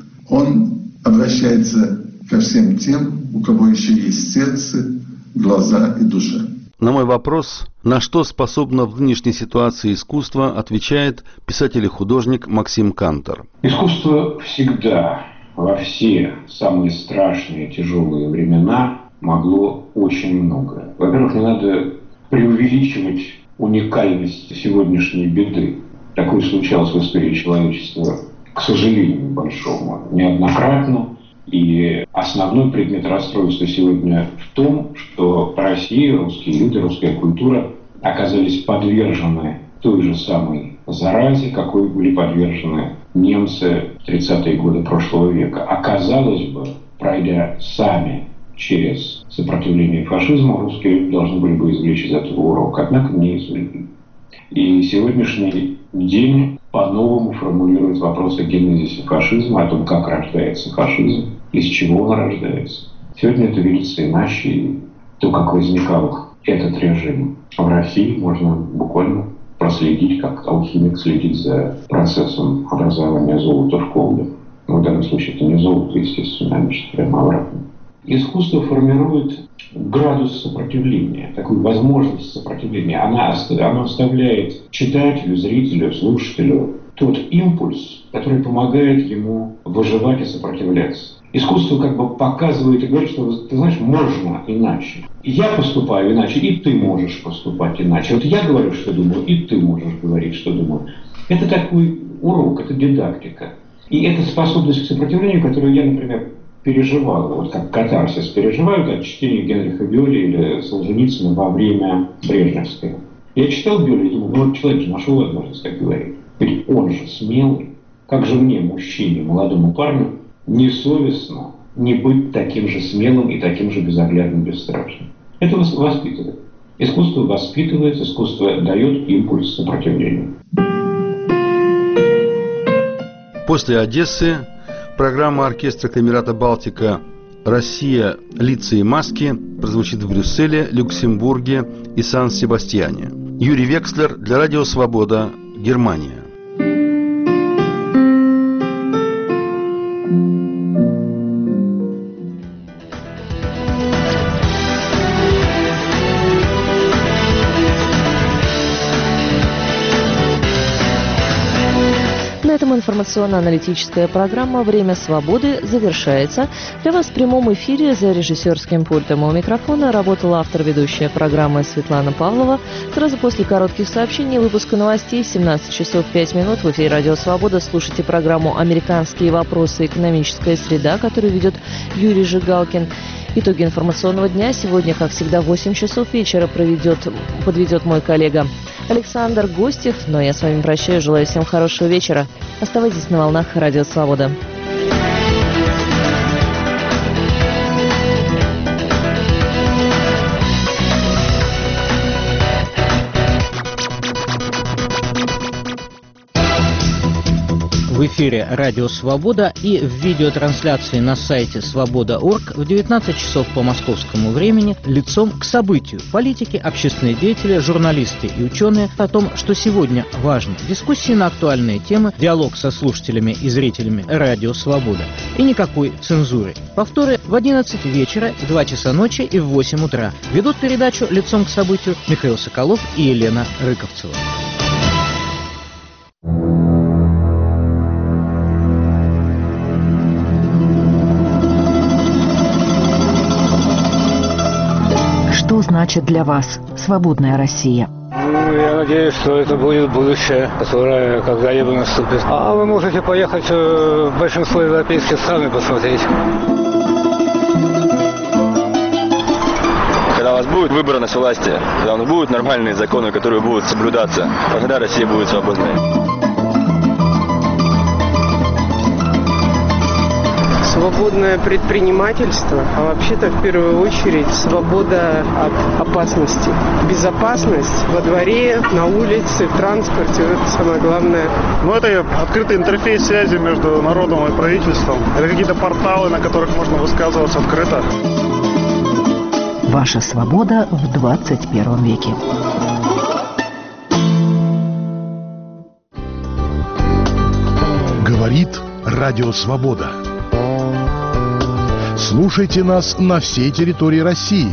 Он обращается ко всем тем, у кого еще есть сердце, глаза и душа. На мой вопрос, на что способно в нынешней ситуации искусство, отвечает писатель и художник Максим Кантор. Искусство всегда, во все самые страшные, тяжелые времена, могло очень многое. Во-первых, не надо преувеличивать уникальность сегодняшней беды. Такое случалось в истории человечества, к сожалению, большому, неоднократно. И основной предмет расстройства сегодня в том, что Россия, русские люди, русская культура оказались подвержены той же самой заразе, какой были подвержены немцы в 30-е годы прошлого века. Оказалось бы, пройдя сами через сопротивление фашизму, русские люди должны были бы извлечь из этого урок, однако не извлекли. И сегодняшний день по-новому формулирует вопрос о генезисе фашизма, о том, как рождается фашизм, из чего он рождается. Сегодня это видится иначе, и то, как возникал этот режим в России, можно буквально проследить, как алхимик следит за процессом образования золота в колбе. В данном случае это не золото, естественно, а нечто прямо обратно. Искусство формирует градус сопротивления, такую возможность сопротивления. Она оставляет читателю, зрителю, слушателю тот импульс, который помогает ему выживать и сопротивляться. Искусство как бы показывает и говорит, что, ты знаешь, можно иначе. Я поступаю иначе, и ты можешь поступать иначе. Вот я говорю, что думаю, и ты можешь говорить, что думаю. Это такой урок, это дидактика. И это способность к сопротивлению, которую я, например, переживал, вот как катарсис переживают от чтения Генриха Бёля или Солженицына во время Брежневского. Я читал Бёля и думал, ну вот человек же нашел возможность так говорить. Ведь он же смелый. Как же мне, мужчине, молодому парню, несовестно не быть таким же смелым и таким же безоглядным, бесстрашным. Это воспитывает. Искусство воспитывает, искусство дает импульс сопротивлению. После Одессы программа оркестра Камерата Балтика «Россия. Лица и маски» прозвучит в Брюсселе, Люксембурге и Сан-Себастьяне. Юрий Векслер для Радио Свобода, Германия. Информационно-аналитическая программа «Время свободы» завершается. Для вас в прямом эфире за режиссерским пультом у микрофона работала автор-ведущая программы Светлана Павлова. Сразу после коротких сообщений выпуска новостей в 17 часов 5 минут в эфире «Радио Свобода» слушайте программу «Американские вопросы. Экономическая среда», которую ведет Юрий Жигалкин. Итоги информационного дня сегодня, как всегда, в 8 часов вечера подведет мой коллега Александр Гостев. Но я с вами прощаюсь, желаю всем хорошего вечера. Оставайтесь на волнах Радио Свобода. В эфире «Радио Свобода» и в видеотрансляции на сайте «Свобода.орг» в 19 часов по московскому времени лицом к событию. Политики, общественные деятели, журналисты и ученые о том, что сегодня важно. Дискуссии на актуальные темы, диалог со слушателями и зрителями «Радио Свобода». И никакой цензуры. Повторы в 11 вечера, в 2 часа ночи и в 8 утра. Ведут передачу «Лицом к событию» Михаил Соколов и Елена Рыковцева. значит для вас свободная Россия? Я надеюсь, что это будет будущее, которое когда-либо наступит. А вы можете поехать в большинство европейских стран и посмотреть. Когда у вас будет выборность власти, когда у нас будут нормальные законы, которые будут соблюдаться, тогда Россия будет свободной. Свободное предпринимательство, а вообще-то в первую очередь свобода от опасности. Безопасность во дворе, на улице, в транспорте, это самое главное. Это открытый интерфейс связи между народом и правительством. Это какие-то порталы, на которых можно высказываться открыто. Ваша свобода в 21 веке. Говорит Радио Свобода. Слушайте нас на всей территории России.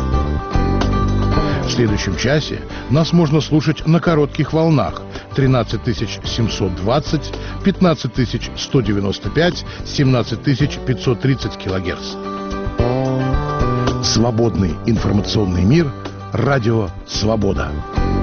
В следующем часе нас можно слушать на коротких волнах 13 720, 15 195, 17 530 килогерц. Свободный информационный мир. Радио Свобода.